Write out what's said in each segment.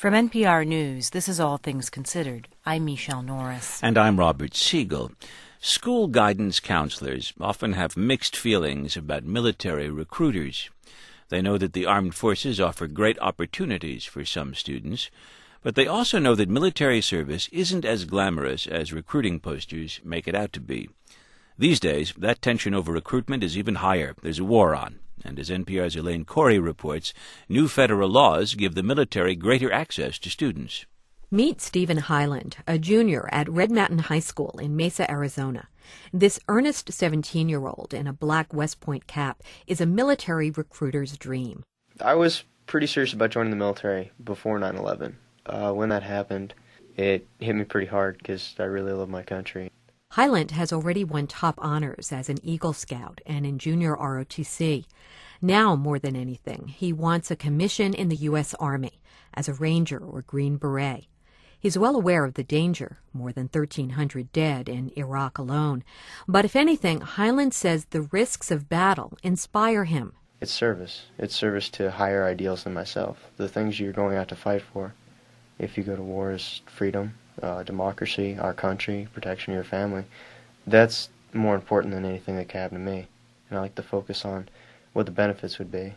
From NPR News, this is All Things Considered. I'm Michelle Norris. And I'm Robert Siegel. School guidance counselors often have mixed feelings about military recruiters. They know that the armed forces offer great opportunities for some students, but they also know that military service isn't as glamorous as recruiting posters make it out to be. These days, that tension over recruitment is even higher. There's a war on. And as NPR's Elaine Corey reports, new federal laws give the military greater access to students. Meet Stephen Hyland, a junior at Red Mountain High School in Mesa, Arizona. This earnest 17-year-old in a black West Point cap is a military recruiter's dream. I was pretty serious about joining the military before 9/11. When that happened, it hit me pretty hard because I really love my country. Hyland has already won top honors as an Eagle Scout and in junior ROTC. Now, more than anything, he wants a commission in the U.S. Army as a Ranger or Green Beret. He's well aware of the danger, more than 1,300 dead in Iraq alone. But if anything, Hyland says the risks of battle inspire him. It's service. It's service to higher ideals than myself. The things you're going out to fight for, if you go to war, is freedom, democracy, our country, protection of your family. That's more important than anything that could happen to me. And I like to focus on what the benefits would be.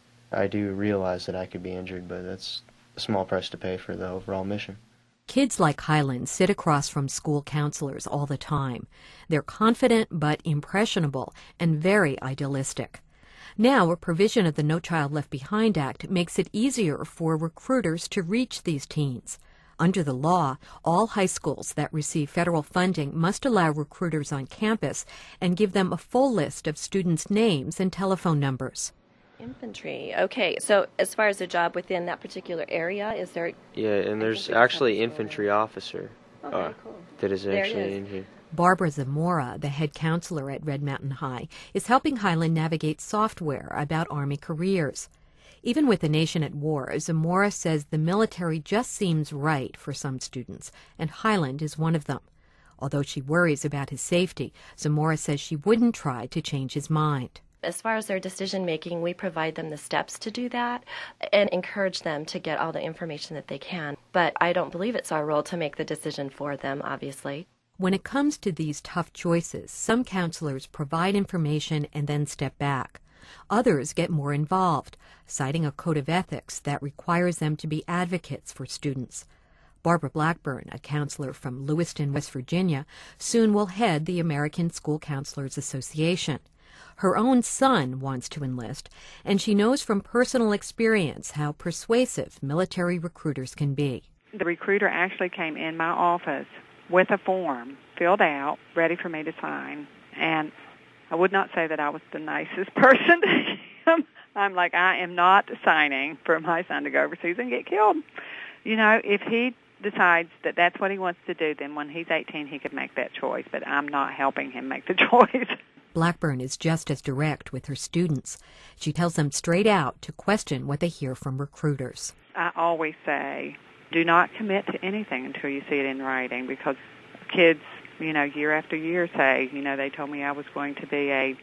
I do realize that I could be injured, but that's a small price to pay for the overall mission. Kids like Hyland sit across from school counselors all the time. They're confident but impressionable and very idealistic. Now, a provision of the No Child Left Behind Act makes it easier for recruiters to reach these teens. Under the law, all high schools that receive federal funding must allow recruiters on campus and give them a full list of students' names and telephone numbers. Infantry. Okay, so as far as the job within that particular area, is there... Yeah, and there's actually infantry officer cool. that is actually in here. Barbara Zamora, the head counselor at Red Mountain High, is helping Hyland navigate software about Army careers. Even with the nation at war, Zamora says the military just seems right for some students, and Hyland is one of them. Although she worries about his safety, Zamora says she wouldn't try to change his mind. As far as their decision-making, we provide them the steps to do that and encourage them to get all the information that they can. But I don't believe it's our role to make the decision for them, obviously. When it comes to these tough choices, some counselors provide information and then step back. Others get more involved, citing a code of ethics that requires them to be advocates for students. Barbara Blackburn, a counselor from Lewiston, West Virginia, soon will head the American School Counselors Association. Her own son wants to enlist, and she knows from personal experience how persuasive military recruiters can be. The recruiter actually came in my office with a form filled out, ready for me to sign, and I would not say that I was the nicest person to him. I'm like, I am not signing for my son to go overseas and get killed. You know, if he decides that that's what he wants to do, then when he's 18, he could make that choice, but I'm not helping him make the choice. Blackburn is just as direct with her students. She tells them straight out to question what they hear from recruiters. I always say, do not commit to anything until you see it in writing, because kids, you know, year after year say, you know, they told me I was going to be a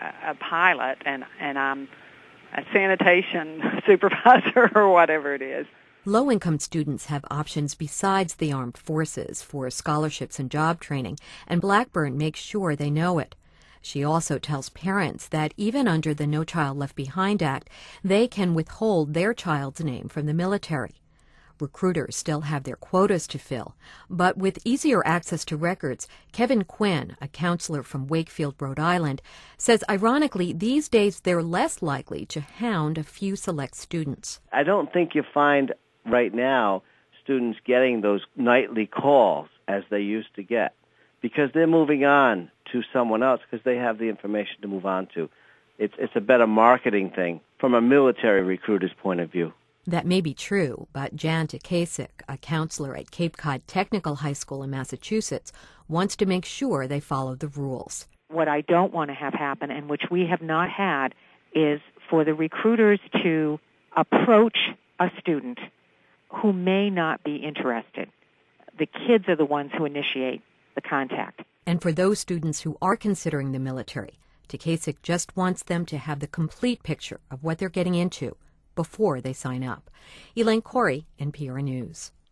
pilot and I'm a sanitation supervisor or whatever it is. Low-income students have options besides the armed forces for scholarships and job training, and Blackburn makes sure they know it. She also tells parents that even under the No Child Left Behind Act, they can withhold their child's name from the military. Recruiters still have their quotas to fill, but with easier access to records, Kevin Quinn, a counselor from Wakefield, Rhode Island, says ironically these days they're less likely to hound a few select students. I don't think you find right now students getting those nightly calls as they used to get, because they're moving on to someone else because they have the information to move on to. It's a better marketing thing from a military recruiter's point of view. That may be true, but Jan Takasik, a counselor at Cape Cod Technical High School in Massachusetts, wants to make sure they follow the rules. What I don't want to have happen, and which we have not had, is for the recruiters to approach a student who may not be interested. The kids are the ones who initiate the contact. And for those students who are considering the military, Takasik just wants them to have the complete picture of what they're getting into before they sign up. Elaine Corey, NPR News.